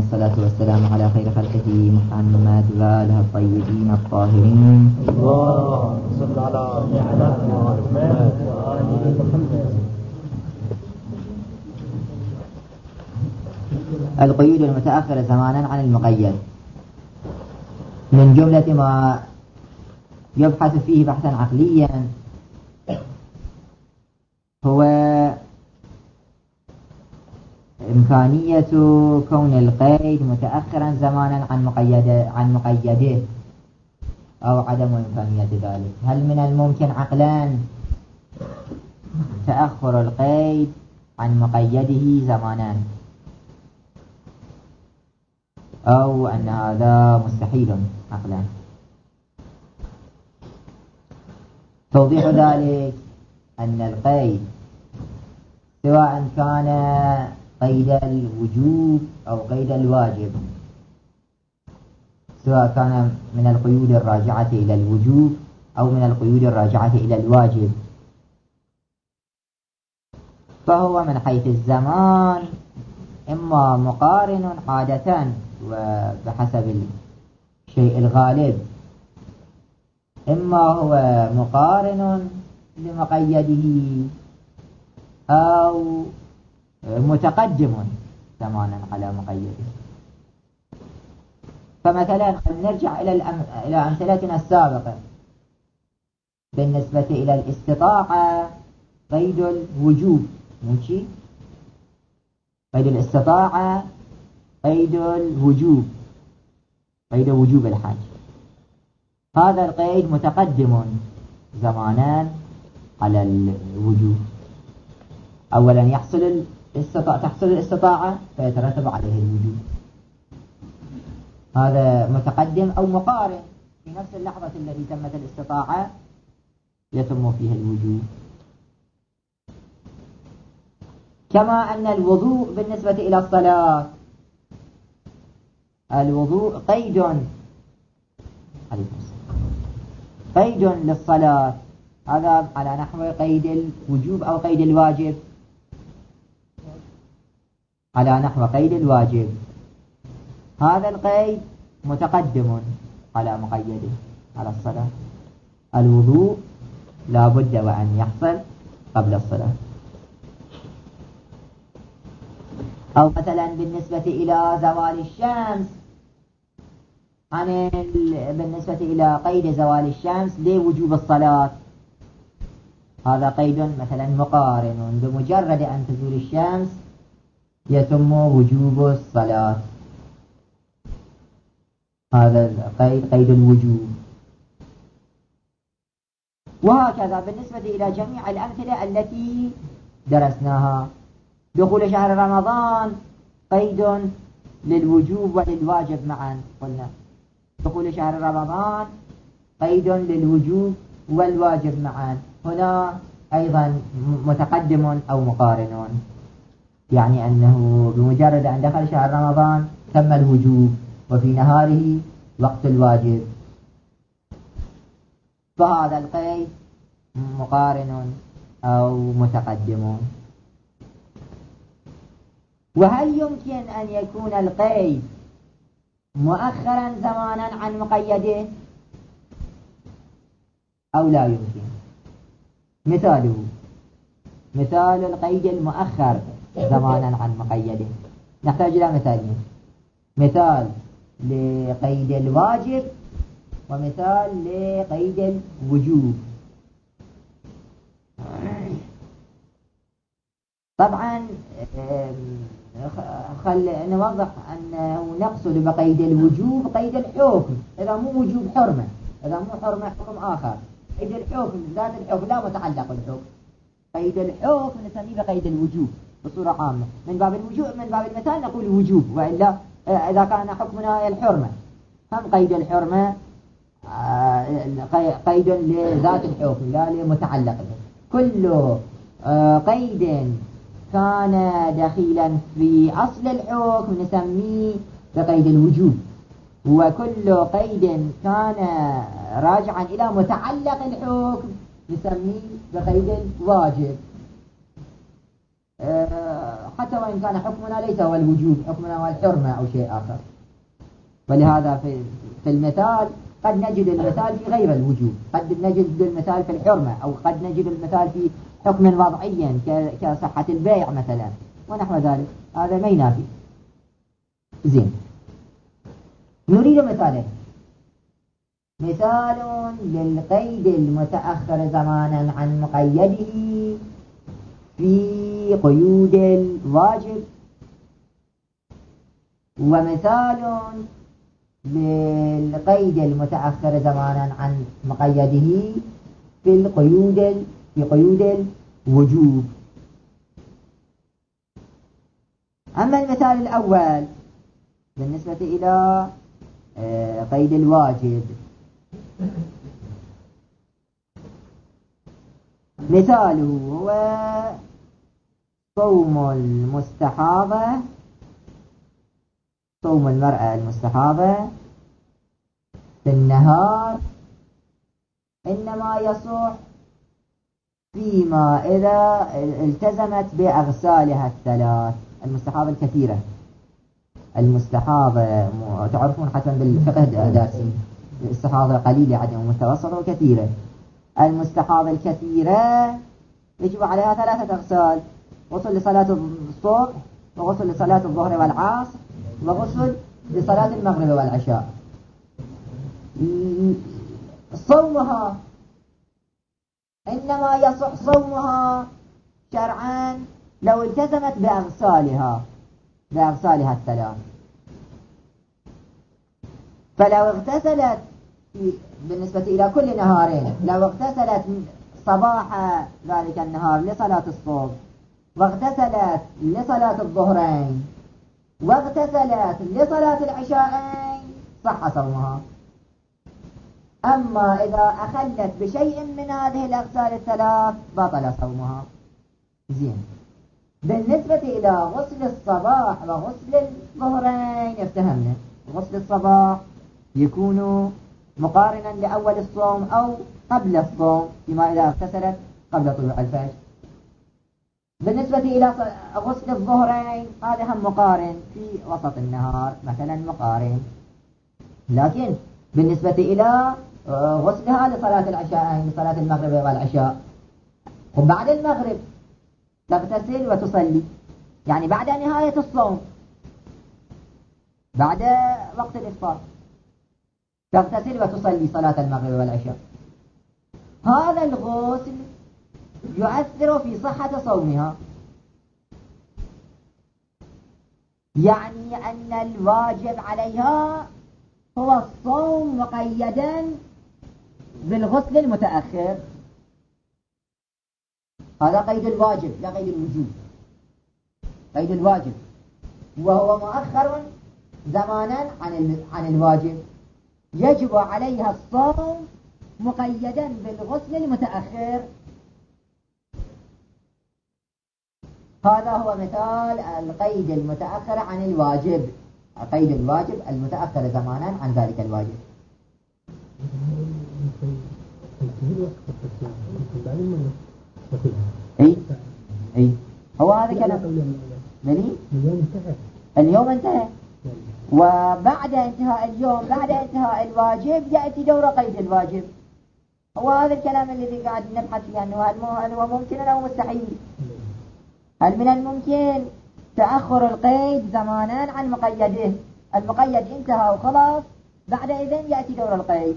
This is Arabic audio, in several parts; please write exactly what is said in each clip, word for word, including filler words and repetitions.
والصلاة والسلام على خير خلقه محمد وآله الطيبين الطاهرين. اللهم صل على محمد وآل محمد. القيود المتأخرة زمانا عن المقيد من جملة ما يبحث فيه بحثا عقليا هو إمكانية كون القيد متأخرا زمانا عن مقيد عن مقيده أو عدم إمكانية ذلك. هل من الممكن عقلا تأخر القيد عن مقيده زمانا أو أن هذا مستحيل عقلا؟ توضيح ذلك أن القيد سواء كان قيد الوجوب أو قيد الواجب، سواء كان من القيود الراجعة إلى الوجوب أو من القيود الراجعة إلى الواجب، فهو من حيث الزمان إما مقارن عادة وبحسب الشيء الغالب، إما هو مقارن لمقيده أو متقدم زمانا على مقيده. فمثلا نرجع إلى الأم... إلى أمثلتنا السابقة. بالنسبة إلى الاستطاعة قيد الوجوب ماشي، قيد الاستطاعة قيد الوجوب، قيد وجوب الحج، هذا القيد متقدم زمانا على الوجوب. أولا يحصل الاستطاعة تحصل الاستطاعة فيترتب عليه الوجوب، هذا متقدم أو مقارن، في نفس اللحظة التي تمت الاستطاعة يتم فيها الوجوب. كما أن الوضوء بالنسبة إلى الصلاة، الوضوء قيد قيد للصلاة، هذا على نحو قيد الوجوب أو قيد الواجب، على نحو قيد الواجب. هذا القيد متقدم على مقيده على الصلاة. الوضوء لا بد وأن يحصل قبل الصلاة. أو مثلا بالنسبة إلى زوال الشمس، عن بالنسبة إلى قيد زوال الشمس لوجوب الصلاة، هذا قيد مثلا مقارن، بمجرد أن تزول الشمس يتم وجوب الصلاة، هذا القيد قيد الوجوب. وهكذا بالنسبة إلى جميع الأمثلة التي درسناها. دخول شهر رمضان قيد للوجوب وللواجب معا، قلنا دخول شهر رمضان قيد للوجوب والواجب معا، هنا أيضا متقدم أو مقارن، يعني أنه بمجرد أن دخل شهر رمضان تم الوجوب وفي نهاره وقت الواجب، فهذا القيد مقارن أو متقدم. وهل يمكن أن يكون القيد مؤخرا زمانا عن مقيده أو لا يمكن؟ مثاله مثال القيد المؤخر زمانا عن مقيده، نحتاج إلى مثالين: مثال لقيد الواجب ومثال لقيد الوجوب. طبعا خل نوضح أنه نقصد بقيد الوجوب قيد الحكم، إذا مو وجوب حرمة، إذا مو حرمة حكم آخر. قيد الحكم ذات الحكم لا متعلق بالحكم، قيد الحكم نسميه بقيد الوجوب بصورة عامة. من باب الوجوب من باب المثال نقول وجوب، وإلا إذا كان حكمنا الحرمة هم قيد الحرمة قيد لذات الحكم لا لمتعلق به. كل قيد كان دخيلا في أصل الحكم نسميه بقيد الوجوب، وكل قيد كان راجعا إلى متعلق الحكم نسميه بقيد الواجب. حتى وإن كان حكمنا ليس هو الوجوب، حكمنا هو الحرمة أو شيء آخر. ولهذا في في المثال قد نجد المثال في غير الوجوب، قد نجد المثال في الحرمة، أو قد نجد المثال في حكم وضعي كصحة البيع مثلا ونحو ذلك، هذا ما ينافي. زين، نريد مثالين. مثال للقيد المتأخر زمانا عن مقيده في قيود الواجب، ومثال للقيد المتأخر زمانا عن مقيده في القيود في قيود الوجوب. أما المثال الأول بالنسبة إلى قيد الواجب، مثاله هو صوم المستحاضة، صوم المرأة المستحاضة في النهار إنما يصح فيما إذا التزمت بأغسالها الثلاث. المستحاضة الكثيرة، المستحاضة تعرفون حتى بالفقه دارسين الاستحاضة قليلة عدم ومتوسطة وكثيرة. المستحاضة الكثيرة يجب عليها ثلاثة أغسال: غسل لصلاة الصبح، وغسل لصلاة الظهر والعصر، وغسل لصلاة المغرب والعشاء. صومها إنما يصح صومها شرعا لو التزمت بأغسالها بأغسالها الثلاث. فلو اغتسلت بالنسبة إلى كل نهارين، لو اغتسلت صباح ذلك النهار لصلاة الصبح، واغتسلت لصلاة الظهرين، واغتسلت لصلاة العشاءين، صح صومها. أما إذا أخلت بشيء من هذه الأغسال الثلاث بطل صومها. زين، بالنسبة إلى غسل الصباح وغسل الظهرين افتهمنا. غسل الصباح يكون مقارنا لأول الصوم أو قبل الصوم فيما إذا اغتسلت قبل طلوع الفجر. بالنسبة إلى غسل الظهرين هذا هم مقارن في وسط النهار مثلا مقارن. لكن بالنسبة إلى غسلها لصلاة العشاء لصلاة المغرب والعشاء، وبعد المغرب تغتسل وتصلي، يعني بعد نهاية الصوم بعد وقت الإفطار تغتسل وتصلي صلاة المغرب والعشاء. هذا الغسل يؤثر في صحة صومها، يعني أن الواجب عليها هو الصوم مقيدا بالغسل المتأخر. هذا قيد الواجب لا قيد الوجوب، قيد الواجب، وهو مؤخر زمانا عن عن الواجب. يجب عليها الصوم مقيدا بالغسل المتأخر. هذا هو مثال القيد المتأخر عن الواجب، قيد الواجب المتأخر زمانا عن ذلك الواجب. اي اي هو هذا كلام مني اليوم انتهى، وبعد انتهاء اليوم بعد انتهاء الواجب يأتي دور قيد الواجب. هو هذا الكلام الذي قاعد نبحث فيه أنه هل هو ممكن أو مستحيل. هل من الممكن تأخر القيد زمانا عن مقيده؟ المقيد انتهى وخلاص، بعد إذن يأتي دور القيد.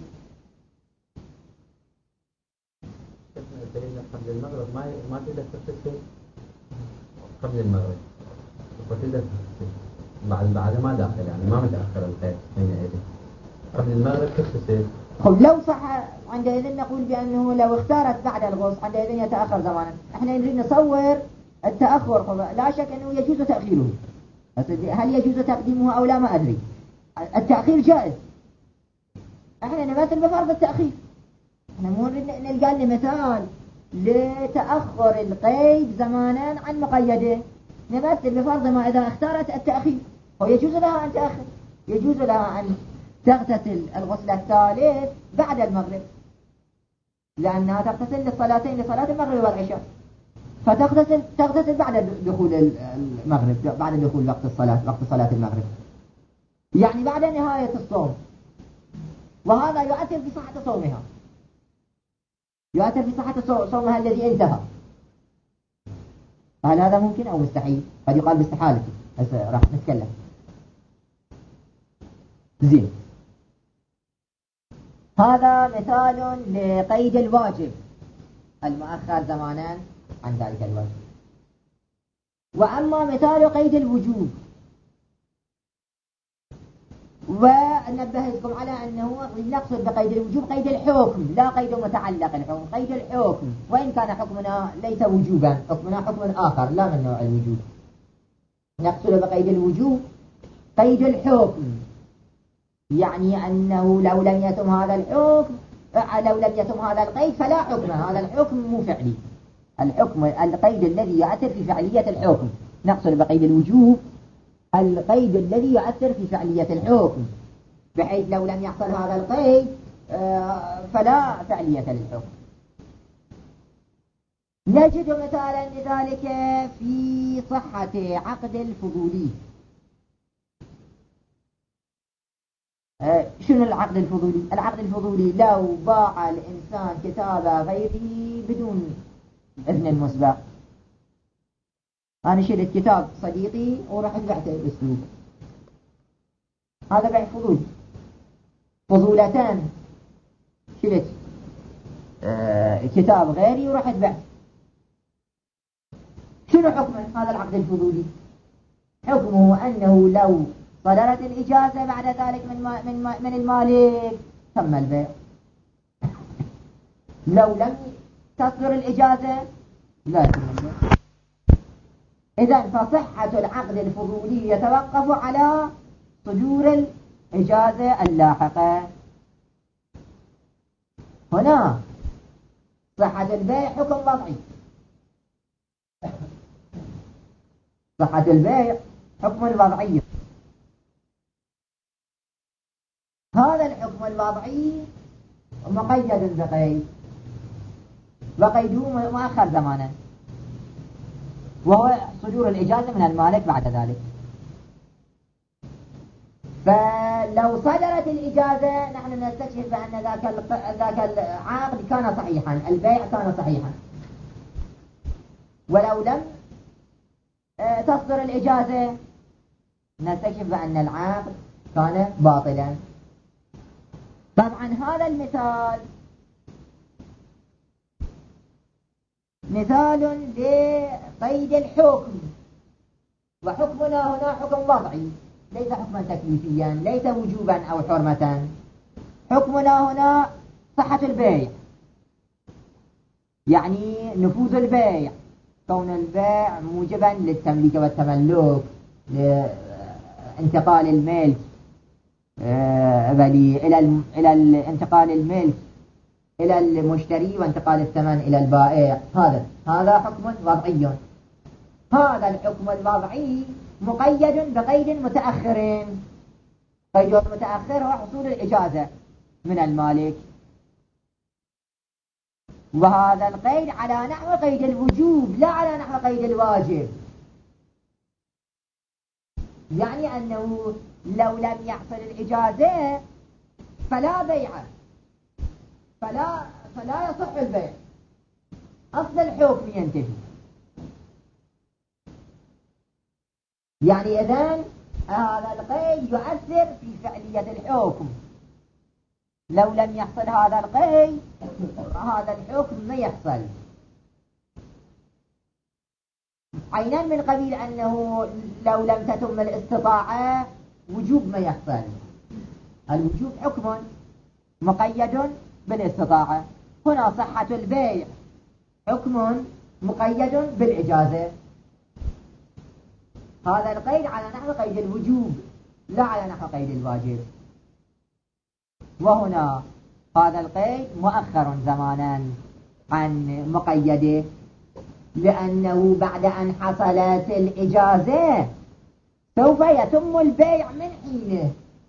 قبل المغرب ما ما تقدر تغتسل قبل المغرب، وتقدر تغتسل بعد بعد ما داخل، يعني ما متأخر القيد حينئذ. قبل المغرب تغتسل. خب لو صح عندئذ نقول بأنه لو اختارت بعد الغسل عندئذ يتأخر زمانا. احنا نريد نصور التأخر، لا شك أنه يجوز تأخيره، هل يجوز تقديمه أو لا ما أدري. التأخير جائز، احنا نمثل بفرض التأخير، احنا مو نلقى لنا مثال لتأخر القيد زمانا عن مقيده، نمثل بفرض ما إذا اختارت التأخير ويجوز لها أن تأخر، يجوز لها أن تغتسل الغسل الثالث بعد المغرب، لأنها تغتسل للصلاتين لصلاة المغرب والعشاء. فتغتسل تغتسل بعد دخول المغرب، بعد دخول وقت الصلاة، وقت صلاة المغرب، يعني بعد نهاية الصوم، وهذا يؤثر في صحة صومها، يؤثر في صحة صومها الذي انتهى. هل هذا ممكن أو مستحيل؟ قد يقال باستحالته، هسه راح نتكلم. زين، هذا مثال لقيد الواجب المؤخر زمانا عن ذلك الواجب. وأما مثال قيد الوجوب، ونبهتكم على أنه نقصد بقيد الوجوب قيد الحكم، لا قيد متعلق الحكم، قيد الحكم، وإن كان حكمنا ليس وجوبا، حكمنا حكم آخر لا من نوع الوجوب. نقصد بقيد الوجوب قيد الحكم، يعني أنه لو لم يتم هذا الحكم، لو لم يتم هذا القيد فلا حكم، هذا الحكم مو فعلي، الحكم القيد الذي يؤثر في فعلية الحكم. نقصد بقيد الوجوب القيد الذي يؤثر في فعلية الحكم، بحيث لو لم يحصل هذا القيد فلا فعلية للحكم. نجد مثالا لذلك في صحة عقد الفضولي. شنو العقد الفضولي؟ العقد الفضولي لو باع الإنسان كتاب غيره بدون إذن مسبق. أنا شريت كتاب صديقي ورحت بعته بأسلوب، هذا بيع فضول. فضولتان، شريت آه كتاب غيري ورحت بعته، شنو حكمه هذا العقد الفضولي؟ حكمه أنه لو صدرت الإجازة بعد ذلك من ما من ما من المالك تم البيع، لو لم تصدر الإجازة لا تم البيع. إذن فصحة العقد الفضولي يتوقف على صدور الإجازة اللاحقة. هنا صحة البيع حكم وضعي، صحة البيع حكم الوضعي. هذا الحكم الوضعي مقيد بقيد، وقيده مؤخر زمانا، وهو صدور الإجازة من المالك بعد ذلك. فلو صدرت الإجازة نحن نستكشف بأن ذاك ذاك العقد كان صحيحا، البيع كان صحيحا. ولو لم تصدر الإجازة نستكشف بأن العقد كان باطلا. طبعا هذا المثال مثال لقيد الحكم، وحكمنا هنا حكم وضعي ليس حكما تكليفيا، ليس وجوبا أو حرمة. حكمنا هنا صحة البيع، يعني نفوذ البيع، كون البيع موجبا للتمليك والتملك، لانتقال الملك إلى إلى الانتقال الملك إلى المشتري وانتقال الثمن إلى البائع. هذا هذا حكم وضعي. هذا الحكم الوضعي مقيد بقيد متأخر. قيد المتأخر هو حصول الإجازة من المالك، وهذا القيد على نحو قيد الوجوب لا على نحو قيد الواجب. يعني أنه لو لم يحصل الإجازة فلا بيع، فلا فلا يصح البيع، أصل الحكم ينتهي. يعني إذن هذا القيد يؤثر في فعلية الحكم. لو لم يحصل هذا القيد هذا الحكم ما يحصل. عينا من قبيل أنه لو لم تتم الاستطاعة وجوب ما يحصل. الوجوب حكم مقيد بالاستطاعة. هنا صحة البيع حكم مقيد بالإجازة. هذا القيد على نحو قيد الوجوب لا على نحو قيد الواجب. وهنا هذا القيد مؤخر زمانا عن مقيده، لأنه بعد أن حصلت الإجازة سوف يتم البيع من حينه،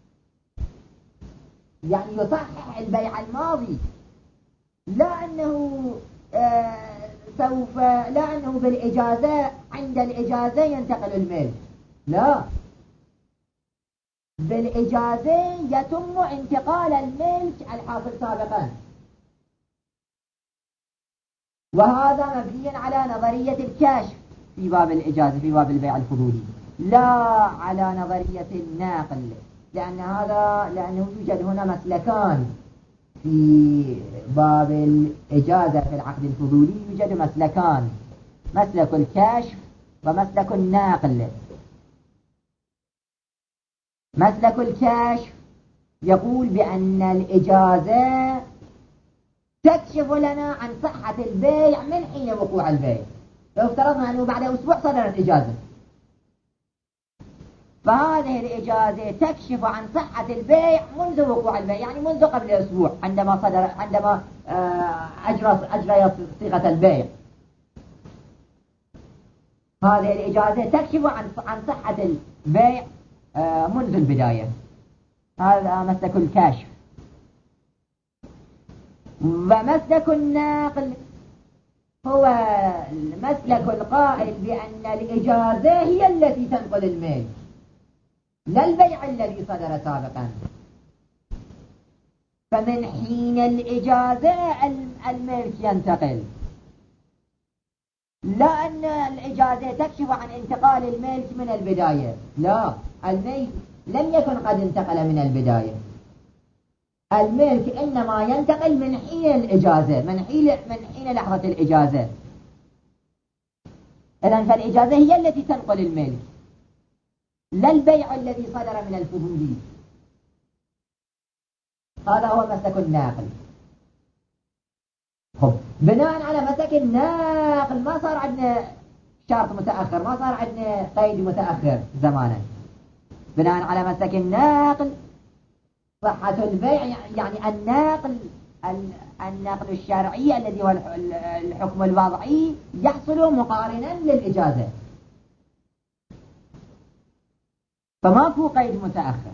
يعني يصحح البيع الماضي، لا أنه سوف لا أنه بالإجازة عند الإجازة ينتقل الملك، لا، بالإجازة يتم انتقال الملك الحاصل سابقا، وهذا مبني على نظرية الكشف في باب الإجازة في باب البيع الفضولي، لا على نظرية الناقل، لأن هذا لأنه يوجد هنا مسلكان في باب الإجازة في العقد الفضولي، يوجد مسلكان، مسلك الكشف ومسلك الناقل. مسلك الكشف يقول بأن الإجازة تكشف لنا عن صحة البيع من حين وقوع البيع. لو افترضنا أنه بعد أسبوع صدرت إجازة، فهذه الإجازة تكشف عن صحة البيع منذ وقوع البيع، يعني منذ قبل أسبوع عندما صدر عندما أجرى أجرى صيغة البيع. هذه الإجازة تكشف عن عن صحة البيع منذ البداية. هذا مسلك الكشف. ومسلك الناقل هو المسلك القائل بأن الإجازة هي التي تنقل الملك، لا البيع الذي صدر سابقا. فمن حين الإجازة الملك ينتقل، لا أن الإجازة تكشف عن انتقال الملك من البداية، لا، الملك لم يكن قد انتقل من البداية، الملك إنما ينتقل من حين الإجازة، من حين من حين لحظة الإجازة. إذن فالإجازة هي التي تنقل الملك، لا البيع الذي صدر من الفضولي. هذا هو مسلك الناقل. خب، بناء على مسلك الناقل ما صار عندنا شرط متأخر، ما صار عندنا قيد متأخر زمانا. بناء على مسلك الناقل صحة البيع، يعني الناقل الناقل الشرعي الذي هو الحكم الوضعي يحصل مقارنا للإجازة، فماكو قيد متأخر.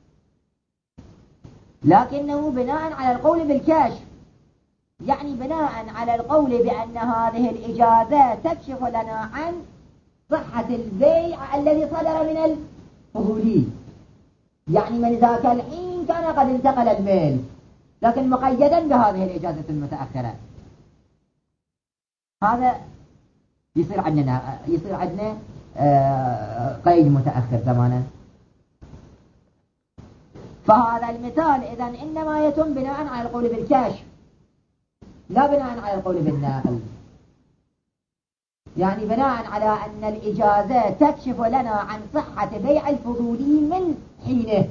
لكنه بناء على القول بالكشف، يعني بناء على القول بأن هذه الإجازة تكشف لنا عن صحة البيع الذي صدر من الفضولي، يعني من ذاك الحين كان قد انتقل المال، لكن مقيدا بهذه الإجازة المتأخرة. هذا يصير عندنا يصير عندنا قيد متأخر زمانا. فهذا المثال إذن إنما يتم بناء على القول بالكشف، لا بناء على القول بالناقل، يعني بناء على أن الإجازة تكشف لنا عن صحة بيع الفضولي من حينه.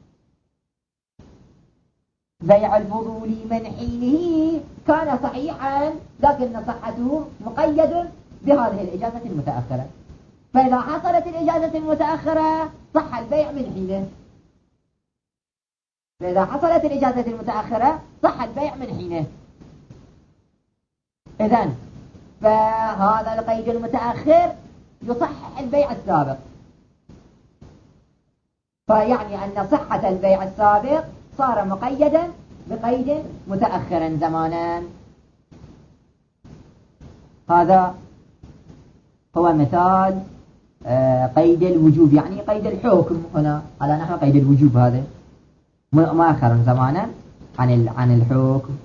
بيع الفضولي من حينه كان صحيحا، لكن صحته مقيد بهذه الإجازة المتأخرة، فإذا حصلت الإجازة المتأخرة صح البيع من حينه. فإذا حصلت الإجازة المتأخرة صح البيع من حينه. إذن فهذا القيد المتأخر يصحح البيع السابق، فيعني أن صحة البيع السابق صار مقيدا بقيد متأخر زمانا. هذا هو مثال قيد الوجوب، يعني قيد الحكم هنا على نحو قيد الوجوب، هذا مؤخرا زمانا عن عن الحكم.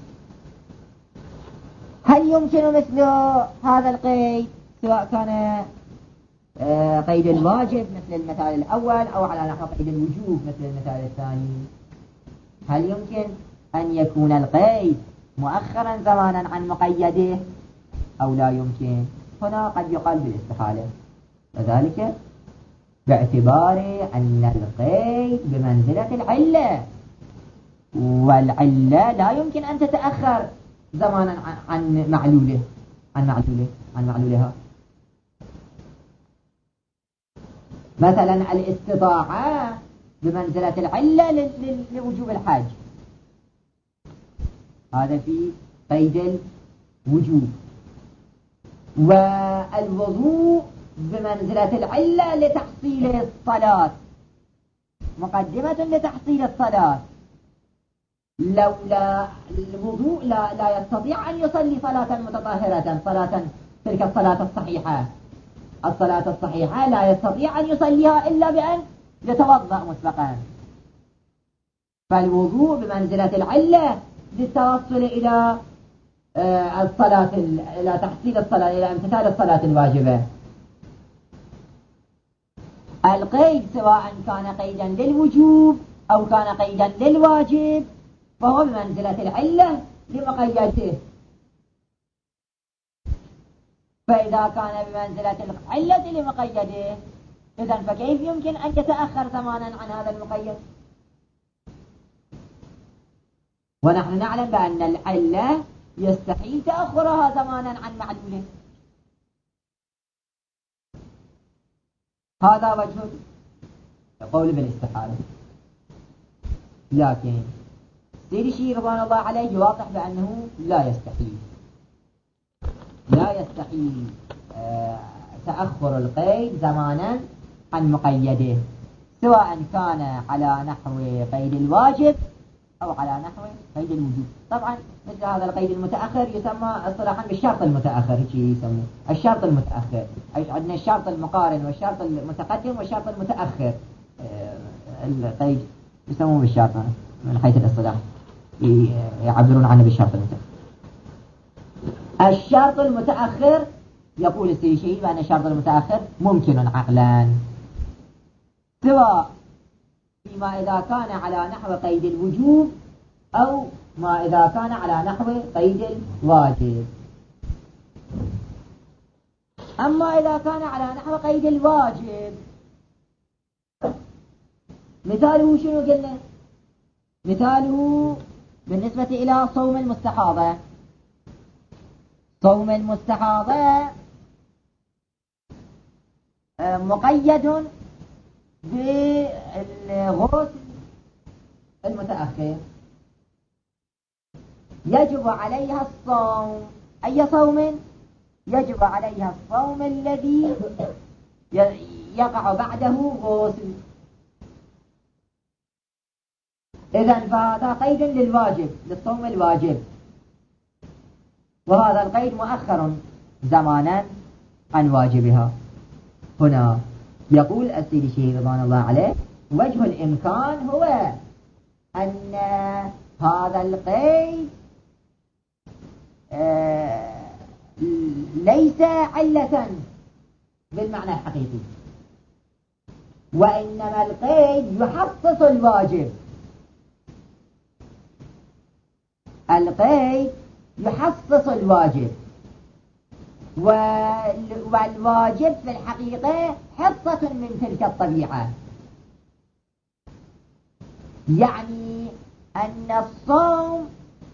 هل يمكن مثل هذا القيد سواء كان قيد الواجب مثل المثال الأول أو على نحو قيد الوجوب مثل المثال الثاني؟ هل يمكن أن يكون القيد مؤخرا زمانا عن مقيده أو لا يمكن؟ هنا قد يقال بالاستحالة، وذلك باعتبار أن القيد بمنزلة العلة، والعلة لا يمكن أن تتأخر زمانا عن معلوله عن معلوله عن معلولها. مثلا الاستطاعة بمنزلة العلة لوجوب الحج، هذا في قيد الوجوب. والوضوء بمنزلة العلة لتحصيل الصلاة، مقدمة لتحصيل الصلاة، لولا الوضوء لا, لا يستطيع أن يصلي صلاة متطهرة، صلاة تلك الصلاة الصحيحة. الصلاة الصحيحة لا يستطيع أن يصليها إلا بأن يتوضأ مسبقا. فالوضوء بمنزلة العلة للتوصل إلى الصلاة، إلى تحصيل الصلاة، إلى امتثال الصلاة الواجبة. القيد سواء كان قيدا للوجوب أو كان قيدا للواجب فهو بمنزلة العلة لمقيده. فإذا كان بمنزلة العلة لمقيده إذن فكيف يمكن أن يتأخر زمانا عن هذا المقيد؟ ونحن نعلم بأن العلة يستحيل تأخرها زمانا عن معلوله. هذا وجه القول بالاستحالة. لكن سيدي الشيخ رضوان الله عليه يواضح بأنه لا يستحيل لا يستحيل تأخر القيد زمانا عن مقيده، سواء كان على نحو قيد الواجب أو على نحو قيد الوجوب. طبعا مثل هذا القيد المتأخر يسمى اصطلاحا بالشرط المتأخر، هيك يسموه الشرط المتأخر. عندنا الشرط المقارن والشرط المتقدم والشرط المتأخر. القيد يسموه بالشرط من حيث الاصطلاح، يعبرون عنه بالشرط المتأخر. الشرط المتأخر يقول السيشي بأن الشرط المتأخر ممكن عقلا، سواء فيما إذا كان على نحو قيد الوجوب أو ما إذا كان على نحو قيد الواجب. أما إذا كان على نحو قيد الواجب مثاله شنو قلنا؟ مثاله بالنسبة إلى صوم المستحاضة. صوم المستحاضة مقيد بالغسل المتأخر، يجب عليها الصوم. أي صوم؟ يجب عليها الصوم الذي يقع بعده غسل. إذن فهذا قيد للواجب، للصوم الواجب، وهذا القيد مؤخر زمانا عن واجبها. هنا يقول السيد الشيخ رضوان الله عليه وجه الإمكان هو أن هذا القيد آه ليس علة بالمعنى الحقيقي، وإنما القيد يحصص الواجب. القيد يحصص الواجب، والواجب في الحقيقة حصة من تلك الطبيعة. يعني أن الصوم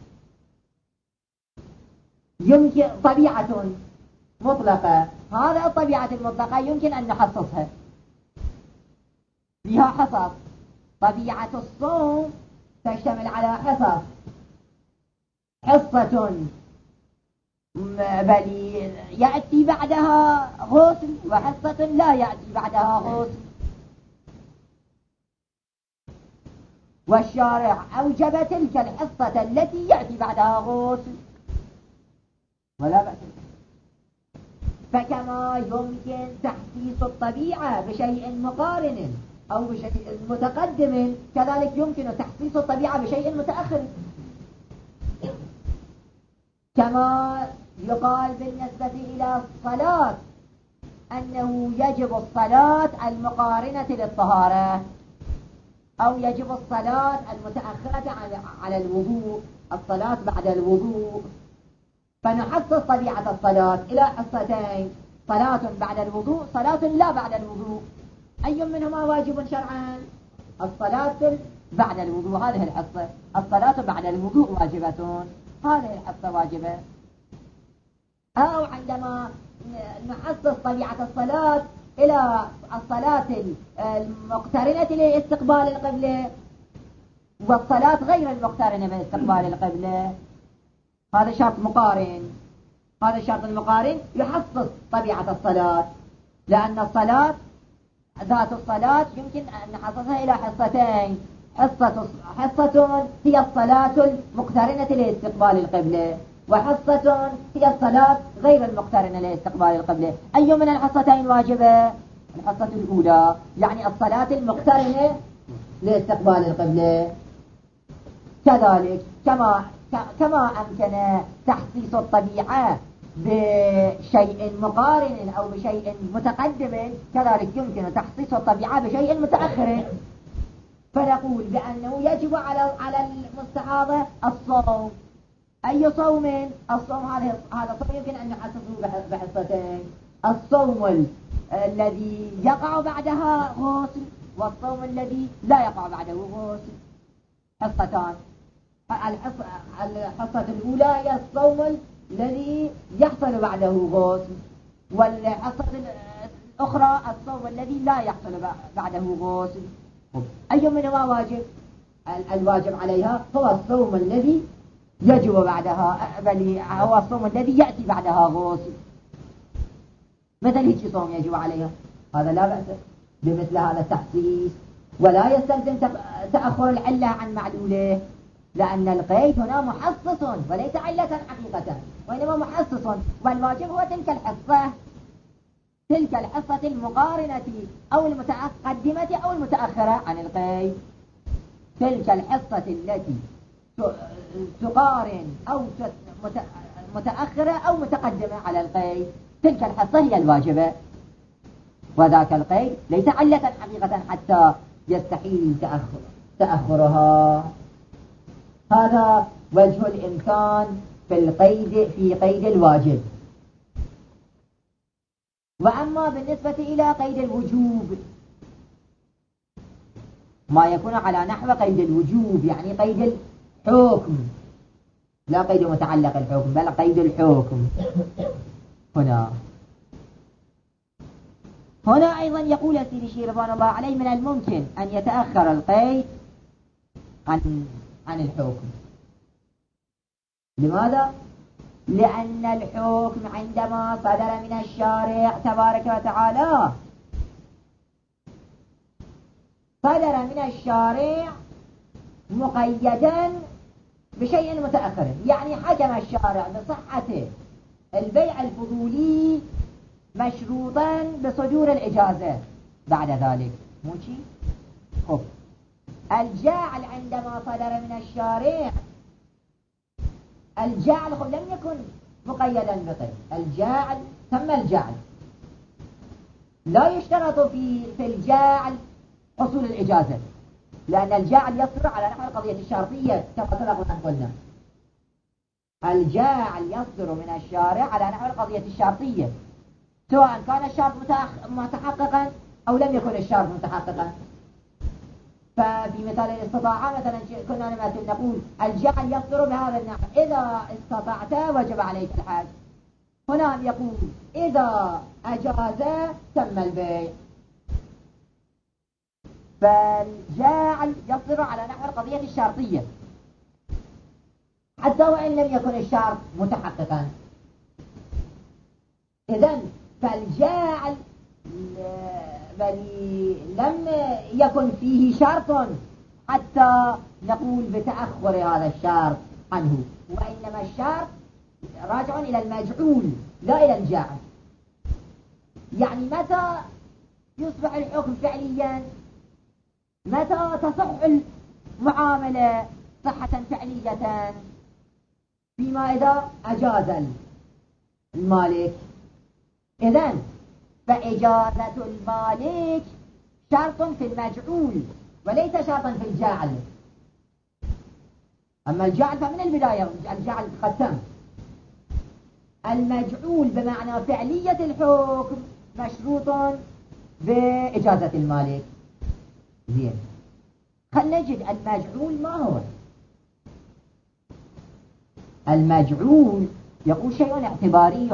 يمكن طبيعة مطلقة، هذا الطبيعة المطلقة يمكن أن نحصصها، فيها حصص. طبيعة الصوم تشتمل على حصص، حصة بل يأتي بعدها غسل، وحصة لا يأتي بعدها غسل. والشارع أوجب تلك الحصة التي يأتي بعدها غسل ولا بأس. فكما يمكن تحسيس الطبيعة بشيء مقارن أو بشيء متقدم، كذلك يمكن تحسيس الطبيعة بشيء متأخر. كما يقال بالنسبة إلى الصلاة أنه يجب الصلاة المقارنة للطهارة، أو يجب الصلاة المتأخرة على الوضوء، الصلاة بعد الوضوء. فنحصص طبيعة الصلاة إلى حصتين: صلاة بعد الوضوء، صلاة لا بعد الوضوء. أي منهما واجب شرعا؟ الصلاة بعد الوضوء، هذه الحصة. الصلاة بعد الوضوء واجبة، هذه الحصة واجبة. أو عندما نحصص طبيعة الصلاة إلى الصلاة المقترنة لاستقبال القبلة والصلاة غير المقترنة باستقبال القبلة، هذا شرط مقارن. هذا الشرط المقارن يحصص طبيعة الصلاة، لأن الصلاة ذات الصلاة يمكن أن نحصصها إلى حصتين: حصة حصة هي الصلاة المقترنة لاستقبال القبلة، وحصة هي الصلاة غير المقترنة لاستقبال القبلة. أي من الحصتين واجبة؟ الحصة الأولى، يعني الصلاة المقترنة لاستقبال القبلة. كذلك كما كما أمكن تحسيس الطبيعة بشيء مقارن أو بشيء متقدم، كذلك يمكن تحسيس الطبيعة بشيء متأخر. فنقول بأنه يجب على على المستحاضة الصوم. أي صوم؟ الصوم هذا هذا الصوم يمكن أن نحسسه بحصتين: الصوم الذي يقع بعدها غسل، والصوم الذي لا يقع بعده غسل. حصتان. الحصة, الحصة الأولى هي الصوم الذي يحصل بعده غسل، والحصة الأخرى الصوم الذي لا يحصل بعده غسل. أي منهما واجب؟ الواجب عليها هو الصوم الذي يجب بعدها، بل هو الصوم الذي يأتي بعدها غسل. مثل هيك صوم يجب عليها، هذا لا بأس بمثل هذا التحسيس، ولا يستلزم تأخر العلة عن معلوله، لأن القيد هنا محصص وليس علة حقيقة، وإنما محصص. والواجب هو تلك الحصة، تلك الحصة المقارنة أو المتقدمة أو المتأخرة عن القيد. تلك الحصة التي تقارن أو متأخرة أو متقدمة على القيد، تلك الحصة هي الواجبة، وذاك القيد ليس علة حقيقة حتى يستحيل تأخر تأخرها. هذا وجه الإمكان في القيد في قيد الواجب. وأما بالنسبة إلى قيد الوجوب، ما يكون على نحو قيد الوجوب، يعني قيد الحكم، لا قيد متعلق الحكم بل قيد الحكم. هنا هنا أيضا يقول السيدي الشيخ رضوان الله عليه: من الممكن أن يتأخر القيد عن عن الحكم. لماذا؟ لأن الحكم عندما صدر من الشارع تبارك وتعالى صدر من الشارع مقيدا بشيء متأخر، يعني حكم الشارع بصحة البيع الفضولي مشروطا بصدور الإجازة بعد ذلك. موشي؟ خب الجاعل عندما صدر من الشارع، الجاعل خب لم يكن مقيدا بقيد، الجاعل تم الجاعل، لا يشترط في في الجاعل حصول الإجازة، لأن الجاعل يصدر على نحو القضية الشرطية كما سبق أن قلنا. الجاعل يصدر من الشارع على نحو القضية الشرطية، سواء كان الشرط متحققا أو لم يكن الشرط متحققا. ففي مثال الاستطاعة مثلا كنا نمثل نقول الجاعل يصدر بهذا النحو: إذا استطعت وجب عليك الحج. هنا يقول إذا أجاز تم البيع. فالجاعل يصدر على نحو القضية الشرطية حتى وإن لم يكن الشرط متحققا. إذن فالجاعل بل لم يكن فيه شرط حتى نقول بتأخر هذا الشرط عنه، وإنما الشرط راجع إلى المجعول لا إلى الجاعل. يعني متى يصبح الحكم فعليا؟ متى تصح المعاملة صحة فعلية؟ فيما إذا أجاز المالك. إذن فإجازة المالك شرط في المجعول وليس شرطا في الجاعل. أما الجاعل فمن البداية الجاعل قد تم. المجعول بمعنى فعلية الحكم مشروط بإجازة المالك. زين، خلنا نجد المجعول ما هو. المجعول يقول شيء اعتباري،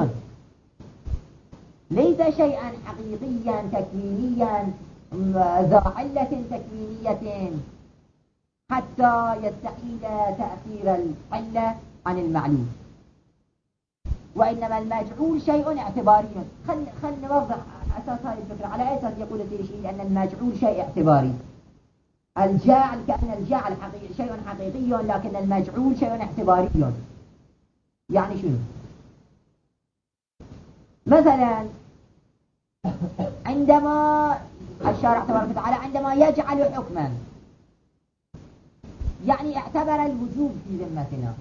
ليس شيئا حقيقيا تكوينيا ذا علة تكوينية حتى يستحيل تأثير العلة عن المعلوم، وإنما المجعول شيء اعتباري. خل خل نوضح أساس هذه الفكرة. على أي أساس يقول السيد الشيخ أن المجعول شيء اعتباري؟ الجاعل كأن الجاعل حقيقي شيء حقيقي لكن المجعول شيء اعتباري. يعني شنو؟ مثلا عندما الشارع تبارك وتعالى عندما يجعل حكما يعني اعتبر الوجوب في ذمتنا،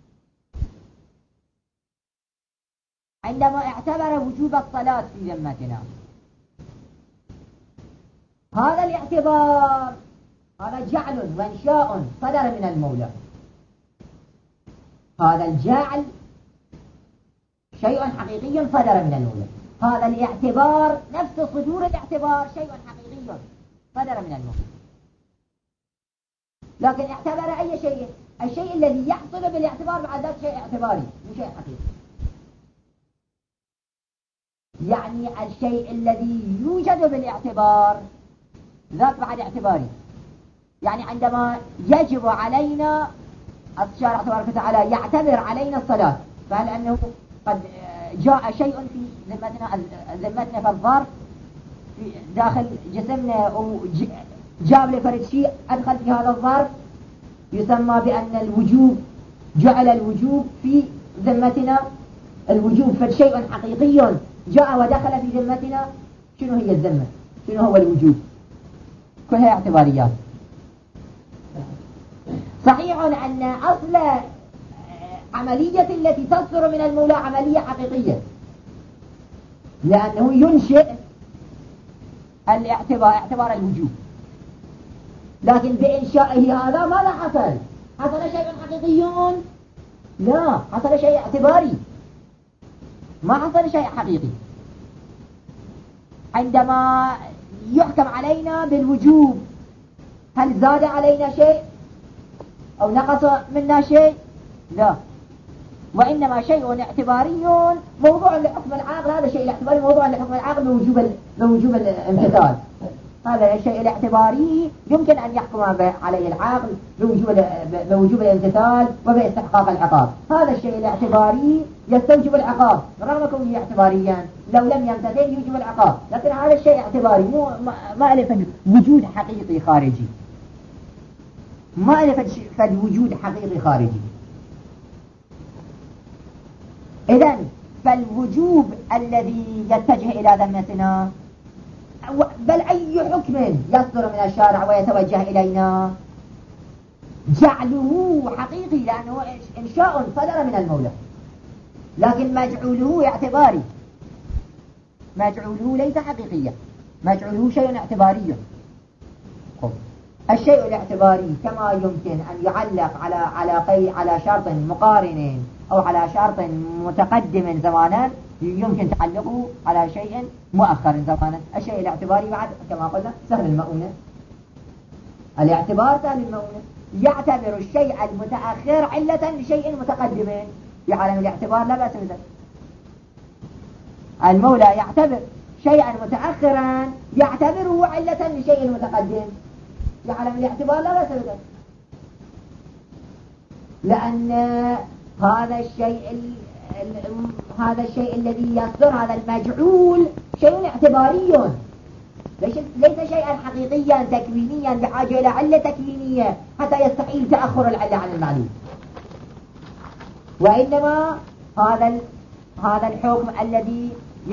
عندما اعتبر وجوب الصلاة في ذمتنا، هذا الاعتبار هذا جعل وانشاء صدر من المولى. هذا الجعل شيء حقيقي صدر من المولى، هذا الاعتبار نفس صدور الاعتبار شيء حقيقي صدر من المولى. لكن اعتبر أي شيء، الشيء الذي يحصل بالاعتبار بعد ذلك شيء اعتباري مو شيء حقيقي. يعني الشيء الذي يوجد بالاعتبار ذاك بعد اعتباري. يعني عندما يجب علينا الشارع تبارك وتعالى يعتبر علينا الصلاة، فهل أنه قد جاء شيء في ذمتنا ذمتنا في الظرف في داخل جسمنا وجاب لي فرد شيء أدخل في هذا الظرف يسمى بأن الوجوب جعل الوجوب في ذمتنا. الوجوب فشيء حقيقي جاء ودخل في ذمتنا. شنو هي الذمة؟ شنو هو الوجوب؟ كلها اعتباريات. صحيح أن أصل عملية التي تصدر من المولى عملية حقيقية لأنه ينشئ الاعتبار اعتبار الوجوب، لكن بإنشائه هذا ماذا حصل؟ حصل شيء حقيقي؟ لا، حصل شيء اعتباري، ما حصل شيء حقيقي. عندما يحكم علينا بالوجوب هل زاد علينا شيء أو نقص منا شيء؟ لا، وإنما شيء اعتباري موضوع لحكم العاقل. هذا الشيء الاعتباري موضوع لحكم العاقل بوجوب بوجوب الامتثال. هذا الشيء الاعتباري يمكن أن يحكم عليه العاقل بوجوب بوجوب الامتثال وباستحقاق العقاب. هذا الشيء الاعتباري يستوجب العقاب رغم كونه اعتباريا، لو لم يمتثل يوجب العقاب، لكن هذا الشيء اعتباري مو ما له وجود حقيقي خارجي، ما له فالوجود حقيقي خارجي. إذن فالوجوب الذي يتجه إلى ذمتنا بل أي حكم يصدر من الشارع ويتوجه إلينا جعله حقيقي لأنه إنشاء صدر من المولى، لكن مجعوله اعتباري، مجعوله ليس حقيقيا، مجعوله شيء اعتباري. الشيء الاعتباري كما يمكن أن يعلق على على قي على شرط مقارن أو على شرط متقدم زمانا يمكن تعلقه على شيء مؤخر زمانا. الشيء الاعتباري بعد كما قلنا سهل المؤونة، الاعتبار سهل المؤونة، يعتبر الشيء المتأخر علة لشيء متقدم. في عالم الاعتبار لا بأس بذلك، المولى يعتبر شيئا متأخرا يعتبره علة لشيء متقدم. في عالم الاعتبار لا بأس بذلك، لأن هذا الشيء هذا الشيء الذي يصدر هذا المجعول شيء اعتباري، ليس شيئا حقيقيا تكوينيا بحاجة إلى علة تكوينية حتى يستحيل تأخر العلة عن المعلوم، وإنما هذا هذا الحكم الذي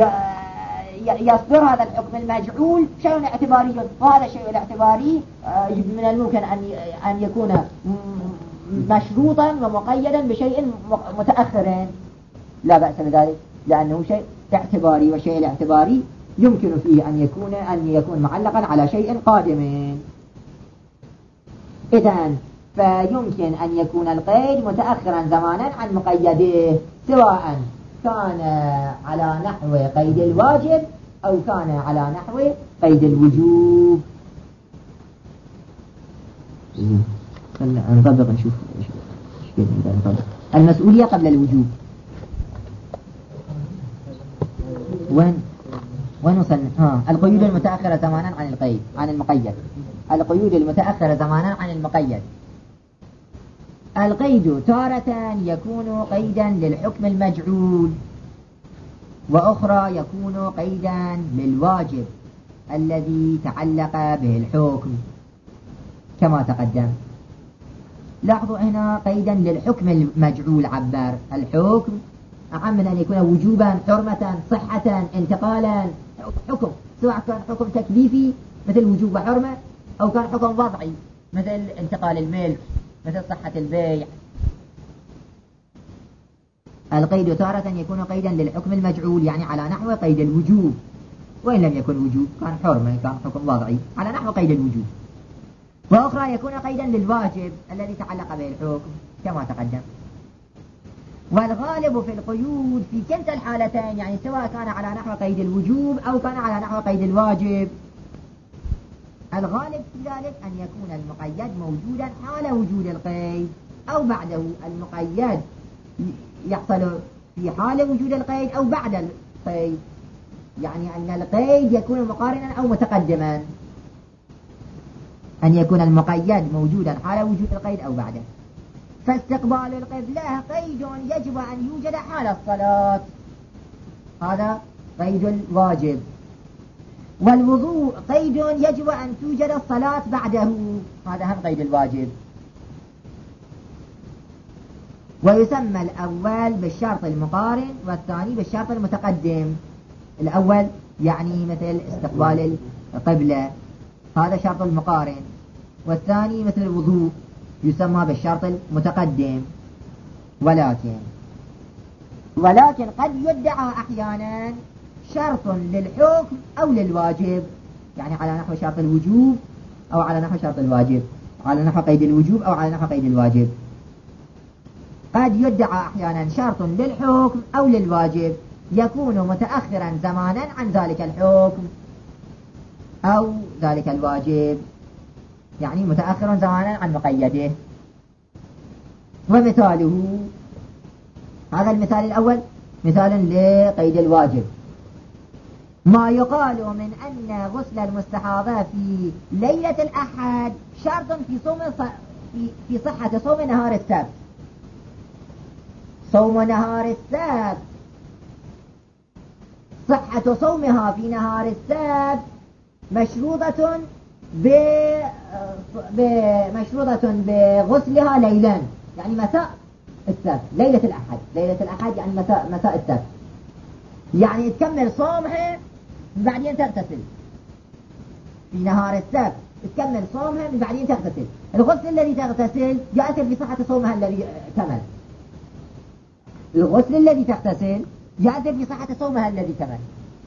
يصدر هذا الحكم المجعول شيء اعتباري، وهذا الشيء الاعتباري من الممكن أن أن يكون مشروطا ومقيدا بشيء متأخر لا بأس بذلك، لأنه شيء اعتباري، والشيء الاعتباري يمكن فيه أن يكون أن يكون معلقا على شيء قادم. إذن فيمكن أن يكون القيد متأخرا زمانا عن مقيده، سواء كان على نحو قيد الواجب أو كان على نحو قيد الوجوب. نطبق نشوف ايش نطبق. المسؤولية قبل الوجوب وين وين وصلنا؟ ها القيود المتأخرة زمانا عن القيد عن المقيد. القيود المتأخرة زمانا عن المقيد. القيد تارة يكون قيدا للحكم المجعول، وأخرى يكون قيدا للواجب الذي تعلق به الحكم. كما تقدم. لاحظوا هنا قيدا للحكم المجعول عبر. الحكم أعم من أن يكون وجوبا، حرمة، صحة، انتقالا، حكم، سواء كان حكم تكليفي مثل وجوب وحرمة، أو كان حكم وضعي مثل انتقال الملك، مثل صحة البيع. القيد تارة يكون قيدا للحكم المجعول، يعني على نحو قيد الوجوب، وإن لم يكن وجوب كان حرمة، كان حكم وضعي على نحو قيد الوجوب. وأخرى يكون قيدا للواجب الذي تعلق به الحكم كما تقدم. والغالب في القيود في كلتا الحالتين، يعني سواء كان على نحو قيد الوجوب أو كان على نحو قيد الواجب، الغالب في ذلك أن يكون المقيد موجودا حال وجود القيد أو بعده. المقيد يحصل في حال وجود القيد أو بعد القيد، يعني أن القيد يكون مقارنا أو متقدما، أن يكون المقيد موجودا حال وجود القيد أو بعده. فاستقبال القبلة قيد يجب أن يوجد حال الصلاة، هذا قيد الواجب. والوضوء قيد يجب أن توجد الصلاة بعده، هذا هم قيد الواجب. ويسمى الأول بالشرط المقارن والثاني بالشرط المتقدم. الأول يعني مثل استقبال القبلة، هذا شرط المقارن، والثاني مثل الوضوء يسمى بالشرط المتقدم. ولكن ولكن قد يدعى أحيانا شرط للحكم أو للواجب، يعني على نحو شرط الوجوب أو على نحو شرط الواجب، على نحو قيد الوجوب أو على نحو قيد الواجب. قد يدعى أحيانا شرط للحكم أو للواجب يكون متأخرا زمانا عن ذلك الحكم أو ذلك الواجب، يعني متأخر زمانا عن مقيده. ومثاله، هذا المثال الأول مثال لقيد الواجب، ما يقال من أن غسل المستحاضة في ليلة الأحد شرط في صوم في, في صحة صوم نهار السبت. صوم نهار السبت، صحة صومها في نهار السبت مشروطة ب... مشروطة بغسلها ليلا، يعني مساء السبت، ليلة الأحد. ليلة الأحد يعني مساء مساء السبت، يعني تكمل صومها بعدين تغتسل في نهار السبت، تكمل صومها من بعدين تغتسل. الغسل الذي تغتسل يؤثر في صحة صومها الذي كمل. الغسل الذي تغتسل يؤثر في صحة صومها الذي كمل.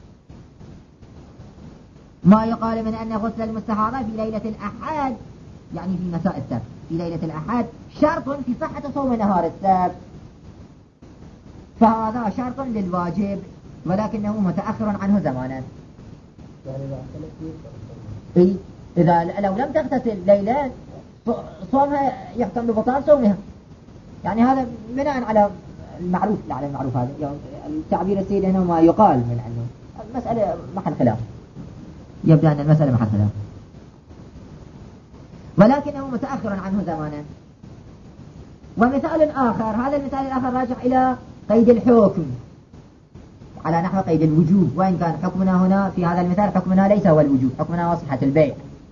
ما يقال من أن غسل المستحاضة في ليلة الأحد، يعني في مساء السبت، في ليلة الأحد شرط في صحة صوم نهار السبت، فهذا شرط للواجب ولكنه متأخر عنه زمانا. إيه؟ إذا لو لم تغتسل ليلا صومها يحكم ببطلان صومها، يعني هذا بناء على المعروف، على المعروف هذا يعني التعبير السيد هنا ما يقال من أنه المسألة محل خلاف، يبدأ أن المسألة محل خلاف ولكنه متأخر عنه زمانا. ومثال آخر، هذا المثال الآخر راجع إلى قيد الحكم على نحو قيد الوجوب، وإن كان حكمنا هنا في هذا المثال حكمنا ليس هو الوجوب، حكمنا وصحة البيع.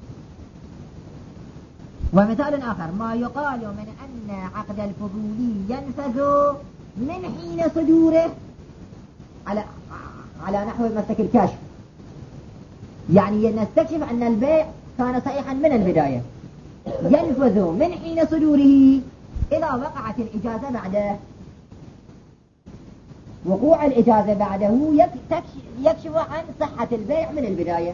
ومثال آخر، ما يقال من أن عقد الفضولي ينفذ من حين صدوره على على نحو مسلك الكشف، يعني نستكشف أن البيع كان صحيحا من البداية، ينفذ من حين صدوره إذا وقعت الإجازة بعده. وقوع الإجازة بعده يكشف عن صحة البيع من البداية،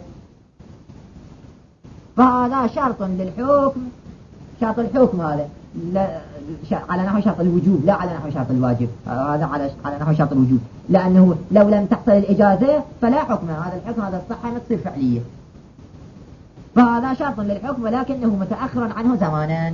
فهذا شرط للحكم، شرط الحكم هذا على نحو شرط الوجوب لا على نحو شرط الواجب، هذا على على نحو شرط الوجوب، لأنه لو لم تحصل الإجازة فلا حكم، هذا الحكم هذا الصحة ما تصير فعلية، فهذا شرط للحكم ولكنه متأخر عنه زمانا.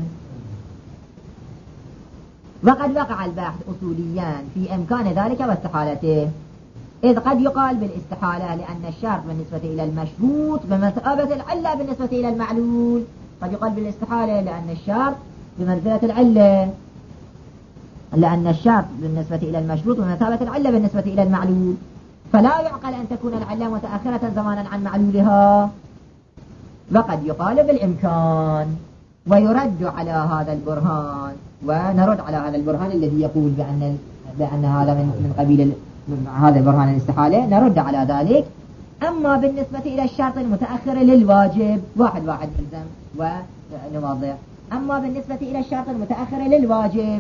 وقد وقع البحث أصوليا في إمكان ذلك واستحالته، إذ قد يقال بالاستحالة لأن الشرط بالنسبة إلى المشروط بمثابة العلة بالنسبة إلى المعلول. قد يقال بالاستحالة لأن الشرط بمثابة العلة، لأن الشرط بالنسبة إلى المشروط بمثابة العلة بالنسبة إلى المعلول، فلا يعقل أن تكون العلة متأخرة زمانا عن معلولها. وقد يقال بالإمكان ويرد على هذا البرهان، ونرد على هذا البرهان الذي يقول بأن بأن هذا من من قبيل من هذا البرهان الاستحالة، نرد على ذلك. أما بالنسبة إلى الشرط المتأخر للواجب، واحد واحد إلزم ونواضع. أما بالنسبة إلى الشرط المتأخر للواجب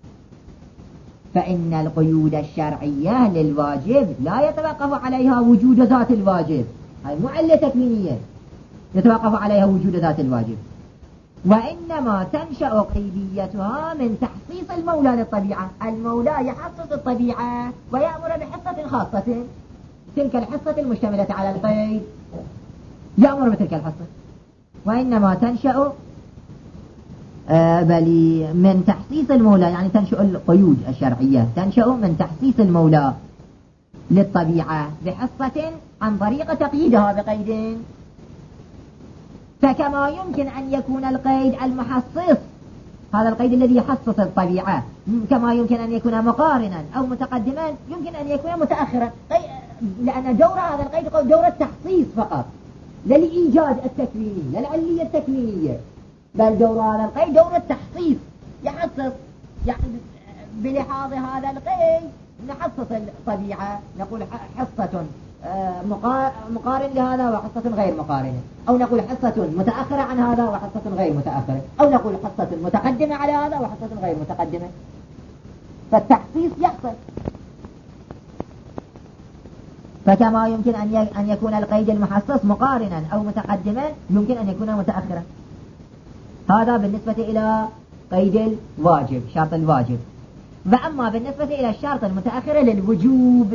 فإن القيود الشرعية للواجب لا يتوقف عليها وجود ذات الواجب، هاي مو علة تكوينية يتوقف عليها وجود ذات الواجب، وإنما تنشأ قيديتها من تحصيص المولى للطبيعة. المولى يحصص الطبيعة ويأمر بحصة خاصة، تلك الحصة المشتملة على القيد يأمر بتلك الحصة. وإنما تنشأ آه بل من تحصيص المولى، يعني تنشأ القيود الشرعية تنشأ من تحصيص المولى للطبيعة بحصة عن طريق تقييدها بقيد. فكما يمكن أن يكون القيد المحصص، هذا القيد الذي يحصص الطبيعة، كما يمكن أن يكون مقارنا أو متقدما، يمكن أن يكون متأخرا، لأن دور هذا القيد دور التحصيص فقط، لا الإيجاد التكويني، لا العلية التكوينية، بل دور هذا القيد دور التحصيص، يحصص. يعني بلحاظ هذا القيد نحصص الطبيعة، نقول حصة مقارن لهذا وحصة غير مقارنة، أو نقول حصة متأخرة عن هذا وحصة غير متأخرة، أو نقول حصة متقدمة على هذا وحصة غير متقدمة. فالتحصيص يحصل. فكما يمكن أن يكون القيد المحصص مقارنا أو متقدما، يمكن أن يكون متأخرا. هذا بالنسبة إلى قيد الواجب، شرط الواجب. وأما بالنسبة إلى الشرط المتأخر للوجوب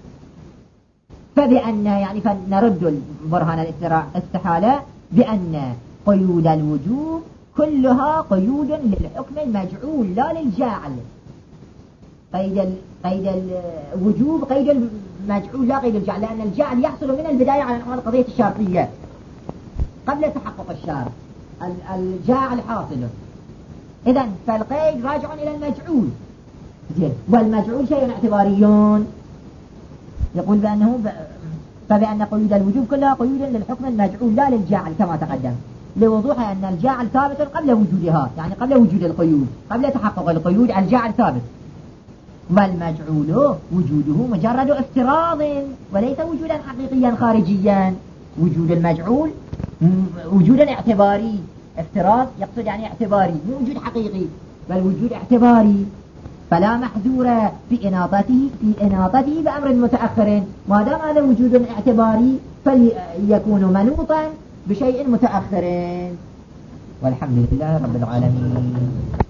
فبأن يعني فنرد البرهان الاستحالة بأن قيود الوجوب كلها قيود للحكم المجعول لا للجاعل. قيد ال... قيد الوجوب قيد المجعول لا قيد الجعل، لأن الجعل يحصل من البداية على نحو القضية الشرطية قبل تحقق الشرط. الجاعل حاصل، إذن فالقيد راجع إلى المجعول، والمجعول شيء اعتباريون. يقول بأنه ب... فبأن قيود الوجوب كلها قيود للحكم المجعول لا للجاعل كما تقدم، لوضوح أن الجاعل ثابت قبل وجودها، يعني قبل وجود القيود، قبل تحقق القيود الجاعل ثابت، والمجعول وجوده مجرد افتراض وليس وجودا حقيقيا خارجيا. وجود المجعول وجودا اعتباري، افتراض يقصد يعني اعتباري، مو وجود حقيقي بل وجود اعتباري. فلا محذور في إناطته في إناطته بأمر متأخر، ما دام هذا وجود اعتباري فليكون منوطا بشيء متأخر. والحمد لله رب العالمين.